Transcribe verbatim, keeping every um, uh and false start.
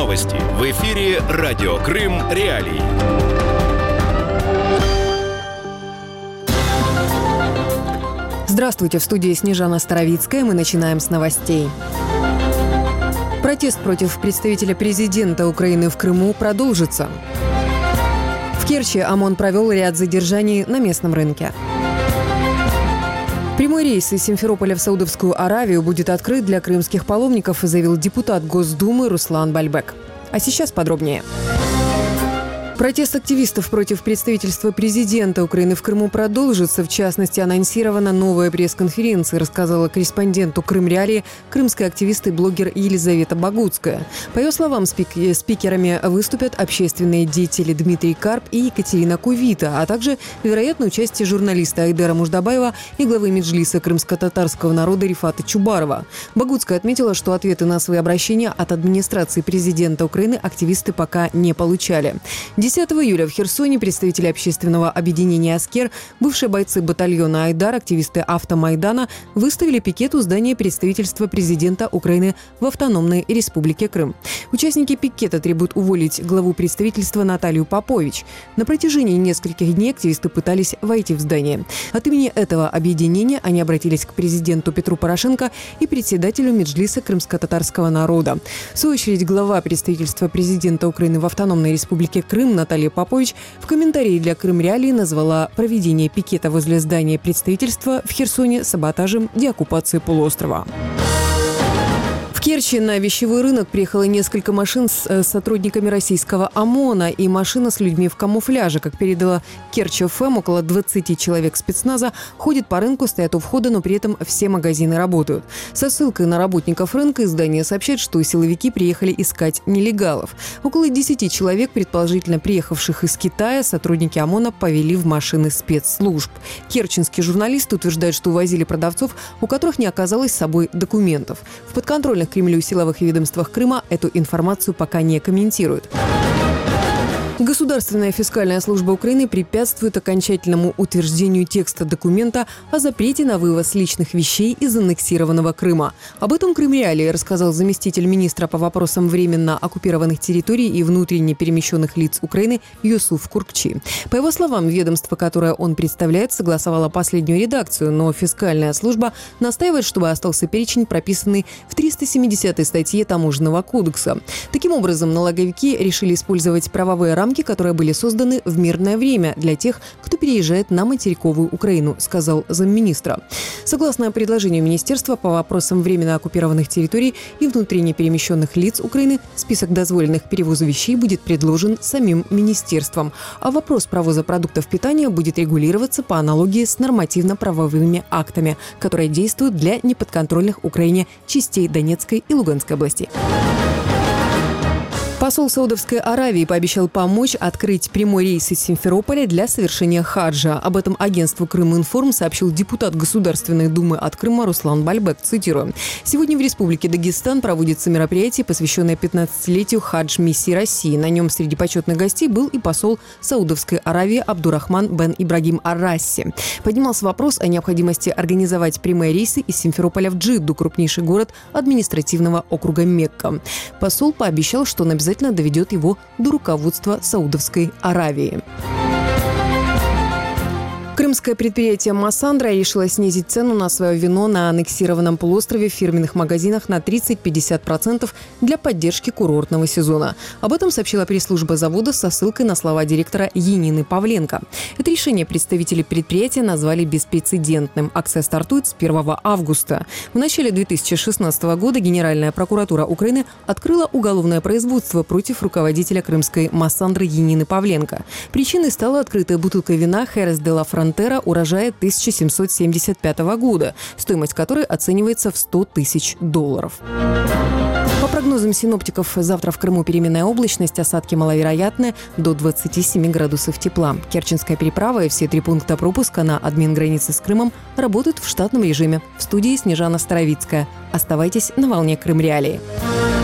Новости. В эфире Радио Крым Реалии. Здравствуйте, в студии Снежана Старовицкая. Мы начинаем с новостей. Протест против представителя президента Украины в Крыму продолжится. В Керчи ОМОН провел ряд задержаний на местном рынке. Прямой рейс из Симферополя в Саудовскую Аравию будет открыт для крымских паломников, заявил депутат Госдумы Руслан Бальбек. А сейчас подробнее. Протест активистов против представительства президента Украины в Крыму продолжится. В частности, анонсирована новая пресс-конференция, рассказала корреспонденту Крым Реалии крымская активист и блогер Елизавета Богуцкая. По ее словам, спик- спикерами выступят общественные деятели Дмитрий Карп и Екатерина Кувита, а также, вероятно, участие журналиста Айдара Муждабаева и главы Меджлиса крымско-татарского народа Рифата Чубарова. Богуцкая отметила, что ответы на свои обращения от администрации президента Украины активисты пока не получали. десятого июля в Херсоне представители общественного объединения «Аскер», бывшие бойцы батальона «Айдар», активисты «Автомайдана» выставили пикет у здания представительства президента Украины в автономной республике Крым. Участники пикета требуют уволить главу представительства Наталью Попович. На протяжении нескольких дней активисты пытались войти в здание. От имени этого объединения они обратились к президенту Петру Порошенко и председателю Меджлиса крымско-татарского народа. В свою очередь, глава представительства президента Украины в автономной республике Крым Наталья Попович в комментарии для Крым Реалии назвала проведение пикета возле здания представительства в Херсоне саботажем деоккупации полуострова. В Керчи на вещевой рынок приехало несколько машин с сотрудниками российского ОМОНа и машина с людьми в камуфляже. Как передала Керчь эф эм, около двадцати человек спецназа ходят по рынку, стоят у входа, но при этом все магазины работают. Со ссылкой на работников рынка издание сообщает, что силовики приехали искать нелегалов. Около десяти человек, предположительно приехавших из Китая, сотрудники ОМОНа повели в машины спецслужб. Керченские журналисты утверждают, что увозили продавцов, у которых не оказалось с собой документов. В подконтрольных Кремлю силовых ведомствах Крыма эту информацию пока не комментируют. Государственная фискальная служба Украины препятствует окончательному утверждению текста документа о запрете на вывоз личных вещей из аннексированного Крыма. Об этом Крым Реалии рассказал заместитель министра по вопросам временно оккупированных территорий и внутренне перемещенных лиц Украины Юсуф Куркчи. По его словам, ведомство, которое он представляет, согласовало последнюю редакцию, но фискальная служба настаивает, чтобы остался перечень, прописанный в триста семидесятой статье Таможенного кодекса. Таким образом, налоговики решили использовать правовые рамки, которые были созданы в мирное время для тех, кто переезжает на материковую Украину, сказал замминистра. Согласно предложению Министерства по вопросам временно оккупированных территорий и внутренне перемещенных лиц Украины, список дозволенных к перевозу вещей будет предложен самим министерством, а вопрос провоза продуктов питания будет регулироваться по аналогии с нормативно-правовыми актами, которые действуют для неподконтрольных Украине частей Донецкой и Луганской областей. Посол Саудовской Аравии пообещал помочь открыть прямой рейс из Симферополя для совершения хаджа. Об этом агентству «Крыминформ» сообщил депутат Государственной Думы от Крыма Руслан Бальбек. Цитирую. «Сегодня в Республике Дагестан проводится мероприятие, посвященное пятнадцатилетию хадж-миссии России. На нем среди почетных гостей был и посол Саудовской Аравии Абдурахман бен Ибрагим ар-Расси. Поднимался вопрос о необходимости организовать прямые рейсы из Симферополя в Джидду, крупнейший город административного округа Мекка. Посол пообещал, что он обязательно доведет его до руководства Саудовской Аравии». Крымское предприятие «Массандра» решило снизить цену на свое вино на аннексированном полуострове в фирменных магазинах на тридцать-пятьдесят процентов для поддержки курортного сезона. Об этом сообщила пресс-служба завода со ссылкой на слова директора Янины Павленко. Это решение представители предприятия назвали беспрецедентным. Акция стартует с первого августа. В начале две тысячи шестнадцатого года Генеральная прокуратура Украины открыла уголовное производство против руководителя крымской «Массандры» Янины Павленко. Причиной стала открытая бутылка вина «Херес де ла Фронтера» урожая тысяча семьсот семьдесят пятого года, стоимость которой оценивается в сто тысяч долларов. По прогнозам синоптиков, завтра в Крыму переменная облачность, осадки маловероятны, до двадцати семи градусов тепла. Керченская переправа и все три пункта пропуска на админгранице с Крымом работают в штатном режиме. В студии Снежана Старовицкая. Оставайтесь на волне Крым Реалии.